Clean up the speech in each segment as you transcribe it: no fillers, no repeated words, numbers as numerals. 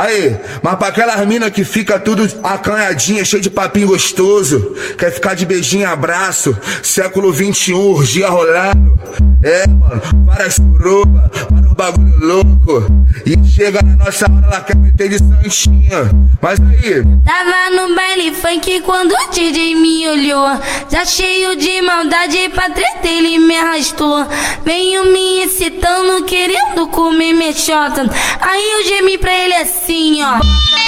Aí, mas pra aquelas mina que fica tudo acanhadinha, cheio de papinho gostoso, quer ficar de beijinho e abraço, século 21, urgia rolando. É, mano, várias suruba, vários bagulho louco. E chega na nossa hora, ela quer meter de santinha. Mas aí, tava no baile funk quando o DJ me olhou, já cheio de maldade pra treta ele me arrastou. Veio me excitando, querendo comer minha xota. Aí eu gemi pra ele assim, ó.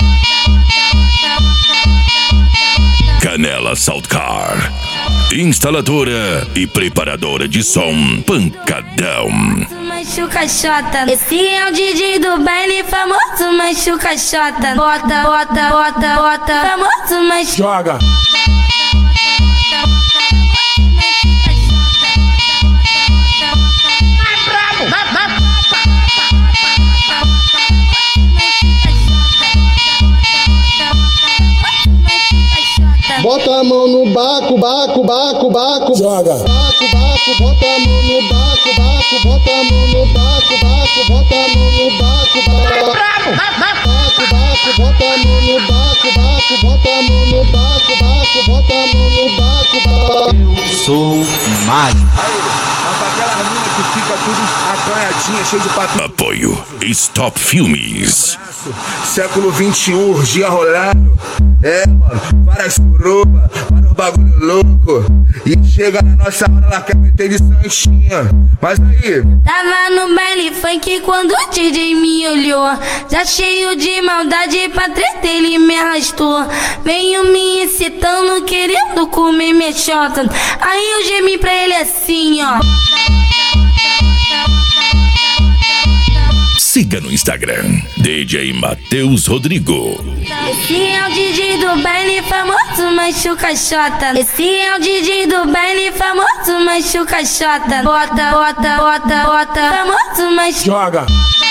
Canela Soundcar, instaladora e preparadora de som Pancadão. Machuca xota. Esse é o DJ do baile famoso machuca xota. Bota, bota, bota, bota. Famoso machuca. Joga. Bota a mão no baco, baco, baco, baco. Joga. Baco, baco, bota a mão no baco, baco, bota a mão no baco, baco, bota a mão no baco, baco. Baco, baco, bota a mão no baco, baco, bota a mão no baco, baco, bota a mão no baco, baco. Eu sou mágico. aí, mas pra aquelas mina que fica tudo acanhadinha, cheio de papinho. Apoio Stop Filmes. Século 21, urgia rolando. É, mano, várias suruba, vários bagulho louco. E chega na nossa hora, ela quer meter de santinha. Mas aí, tava no baile funk quando o DJ me olhou, já cheio de maldade pra treta ele me arrastou. Veio me excitando, querendo comer minha xota. Aí eu gemi pra ele assim, ó. Siga no Instagram, DJ Matheus Rodrigo. Esse é o DJ do baile famoso machuca xota. Esse é o DJ do baile famoso machuca xota. Bota, bota, bota, bota. Famoso machuca. Joga.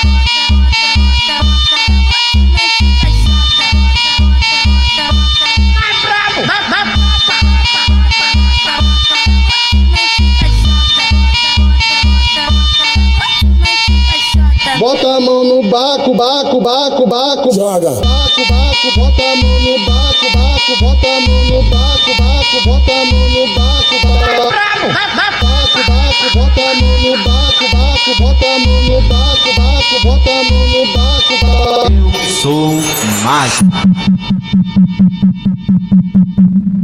Bota a mão no baco, baco, baco, baco. Joga. Baco, baco, bota a mão no baco, baco, bota a mão no baco, baco, bota a mão no baco, baco. Baco, baco, bota a mão no baco, baco, bota a mão no baco, baco, bota a mão no baco, baco. Eu sou mágico.